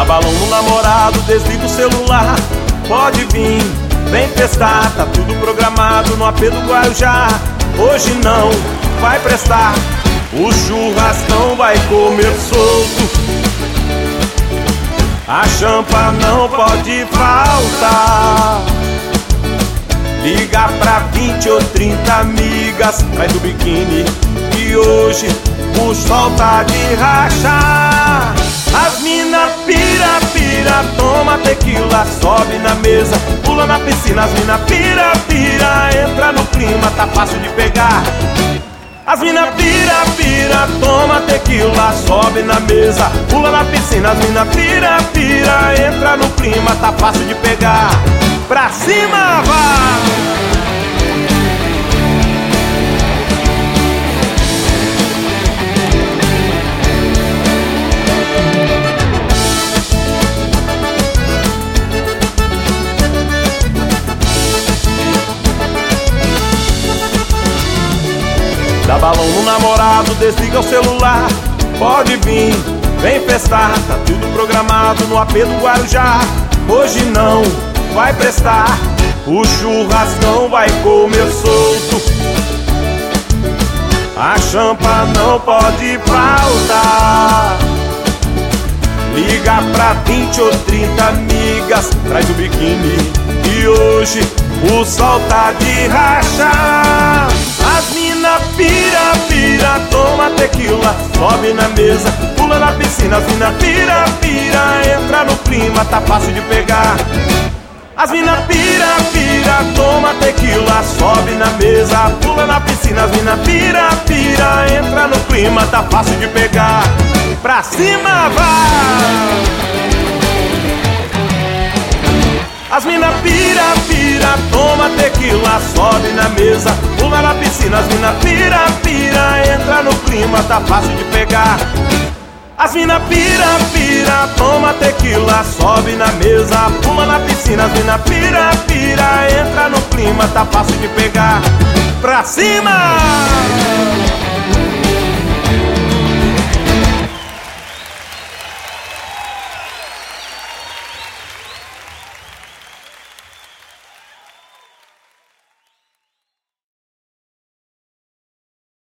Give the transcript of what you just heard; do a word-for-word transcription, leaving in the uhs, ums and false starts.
balão no namorado, desliga o celular. Pode vir, vem testar, tá tudo programado no A P do Guarujá. Hoje não vai prestar, o churrascão vai comer solto. A champa não pode faltar. Liga pra vinte ou trinta amigas, traz o biquíni e hoje o sol tá de rachar. As mina pira, pira, toma tequila, sobe na mesa, pula na piscina. As mina pira, pira, entra no clima, tá fácil de pegar. As mina pira, pira, toma tequila, sobe na mesa, pula na piscina. As mina pira, pira, entra no clima, tá fácil de pegar. Pra cima, vai! Dá balão no namorado, desliga o celular. Pode vir, vem festar, tá tudo programado no A P do Guarujá. Hoje não vai prestar, o churrascão vai comer solto. A champa não pode faltar. Liga pra vinte ou trinta amigas, traz o biquíni e hoje o sol tá de rachar. As mina pira, pira, toma tequila, sobe na mesa, pula na piscina. As mina pira, pira, entra no clima, tá fácil de pegar. As mina pira, pira, toma tequila, sobe na mesa, pula na piscina. As mina pira, pira, entra no clima, tá fácil de pegar. Pra cima, vai! As mina pira, pira, toma tequila, sobe na mesa, pula na piscina. As mina pira, pira, entra no clima, tá fácil de pegar. As mina pira, pira, toma tequila, sobe na mesa, pula na piscina. As mina pira, pira, entra no clima, tá fácil de pegar. Pra cima!